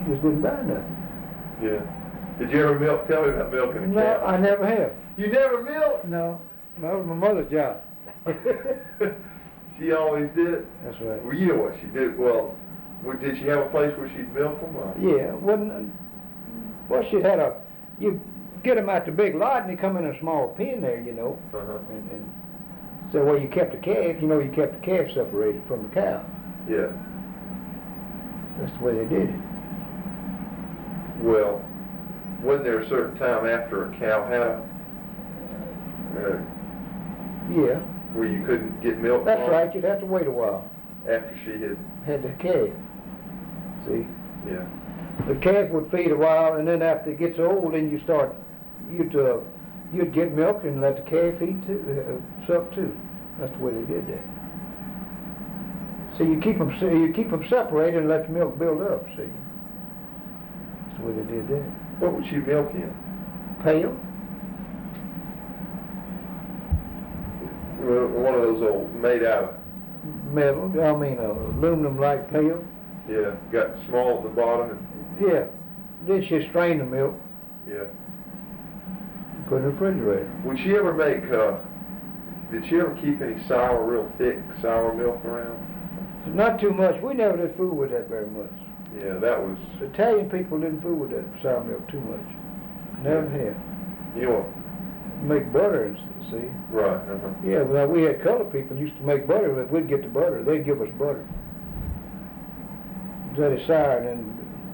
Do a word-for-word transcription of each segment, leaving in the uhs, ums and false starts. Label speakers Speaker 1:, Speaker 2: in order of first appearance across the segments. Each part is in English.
Speaker 1: just didn't buy nothing.
Speaker 2: Yeah. Did you ever milk? Tell me about milking a
Speaker 1: No,
Speaker 2: cow.
Speaker 1: I never have.
Speaker 2: You never milked?
Speaker 1: No, that was my mother's job.
Speaker 2: She always did it?
Speaker 1: That's right.
Speaker 2: Well, you know what she did. Well, w- did she have a place where she'd milk them? Or?
Speaker 1: Yeah, wasn't, well, she had a, you get them out the big lot and they come in a small pen there, you know.
Speaker 2: Uh-huh.
Speaker 1: And, and so where you kept the calf, you know, you kept the calf separated from the cow.
Speaker 2: Yeah.
Speaker 1: That's the way they did it.
Speaker 2: Well, wasn't there a certain time after a cow had a, uh,
Speaker 1: Yeah.
Speaker 2: where you couldn't get milk?
Speaker 1: That's
Speaker 2: from
Speaker 1: right, you'd have to wait a while.
Speaker 2: After she had.
Speaker 1: Had the calf. See?
Speaker 2: Yeah.
Speaker 1: The calf would feed a while, and then after it gets old, then you start, you'd uh, you'd get milk and let the calf eat too, uh, suck too. That's the way they did that. So you keep them, you keep them separated and let the milk build up. See? That's the way they did that.
Speaker 2: What would she milk in?
Speaker 1: Pail.
Speaker 2: One of those old made out of.
Speaker 1: Metal. I mean, uh, aluminum-like pail.
Speaker 2: Yeah. Got small at the bottom and.
Speaker 1: Yeah. Then she strain the milk.
Speaker 2: Yeah.
Speaker 1: Put it in the refrigerator.
Speaker 2: Would she ever make, uh, did she ever keep any sour, real thick sour milk around?
Speaker 1: Not too much. We never did fool with that very much.
Speaker 2: Yeah, that was,
Speaker 1: Italian people didn't fool with that sour milk too much. Never have.
Speaker 2: you know,
Speaker 1: Make butter and s- see.
Speaker 2: right, uh-huh.
Speaker 1: Yeah, well, we had colored people used to make butter, but we'd get the butter. They'd give us butter. That is sour, and then,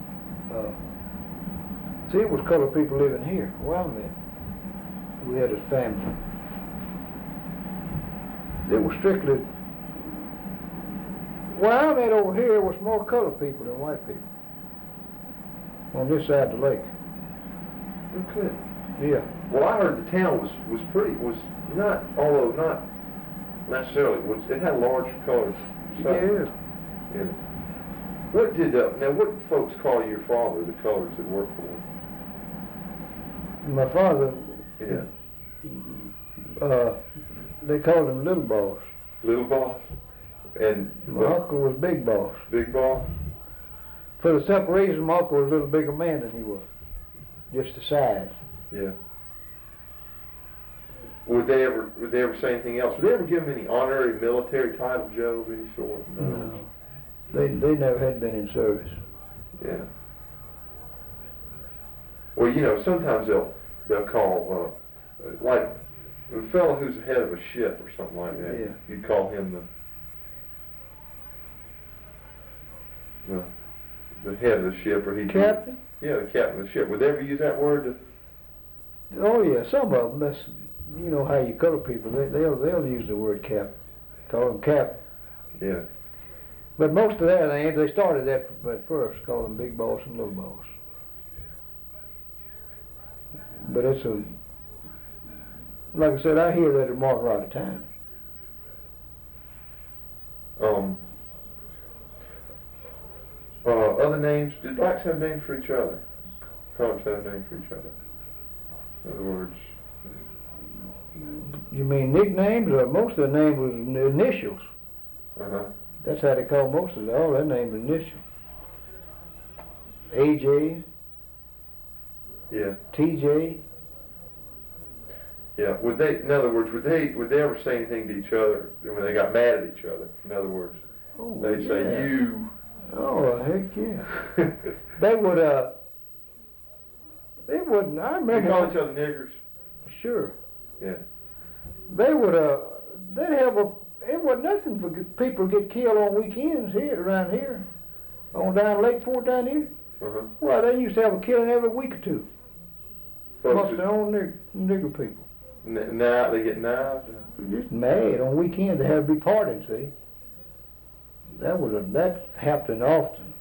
Speaker 1: uh, see, it was colored people living here where I'm at. We had a family. It was strictly, where I'm at over here was more colored people than white people. On this side of the lake.
Speaker 2: Okay.
Speaker 1: Yeah.
Speaker 2: Well, I heard the town was, was pretty, was not, although not necessarily, was, it had large colors.
Speaker 1: Yeah.
Speaker 2: Yeah. What did, uh, now what did folks call your father, the colors that worked for him?
Speaker 1: My father,
Speaker 2: Yeah.
Speaker 1: uh, they called him Little Boss.
Speaker 2: Little Boss? And
Speaker 1: My
Speaker 2: what,
Speaker 1: uncle was Big Boss.
Speaker 2: Big Boss?
Speaker 1: For the simple reason, my uncle was a little bigger man than he was. Just the size.
Speaker 2: Yeah. Would they ever, would they ever say anything else? Would they ever give him any honorary military title, Joe, of any sort?
Speaker 1: No. They they never had been in service.
Speaker 2: Yeah. Well, you know, sometimes they'll they'll call uh, like a fellow who's the head of a ship or something like that.
Speaker 1: Yeah.
Speaker 2: You'd call him the the the head of the ship, or he
Speaker 1: Captain?
Speaker 2: Yeah, the captain of the ship. Would they ever use that word? To,
Speaker 1: Oh yeah, some of them. That's, you know how you color people. They they'll they'll use the word captain. Call them captain.
Speaker 2: yeah.
Speaker 1: But most of that, they they started that at first, call them Big Boss and Little Boss. But it's a, like I said, I hear that remark a lot of times.
Speaker 2: Um. Uh, other names? Did blacks have names for each other? Colors have names for each other. In other words.
Speaker 1: You mean nicknames, or most of the name was initials?
Speaker 2: Uh huh.
Speaker 1: That's how they call most of it. All their names are initials. A J,
Speaker 2: Yeah.
Speaker 1: T J.
Speaker 2: Yeah. Would they? In other words, would they? Would they ever say anything to each other when they got mad at each other? In other words,
Speaker 1: Oh,
Speaker 2: they'd
Speaker 1: yeah.
Speaker 2: say you.
Speaker 1: Oh, heck yeah. They would, uh, they wouldn't, I
Speaker 2: They
Speaker 1: remember.
Speaker 2: call each other niggers.
Speaker 1: Sure.
Speaker 2: Yeah.
Speaker 1: They would, uh, they'd have a, it wasn't nothing for g- people to get killed on weekends here, around here. On down Lake Fort down here.
Speaker 2: Uh huh.
Speaker 1: Well, they used to have a killing every week or two.
Speaker 2: Folks
Speaker 1: Amongst
Speaker 2: just-
Speaker 1: their own nig- nigger people.
Speaker 2: N- now they get knives.
Speaker 1: Just mad. On weekends they had to be partying, see. That was a, that happened often.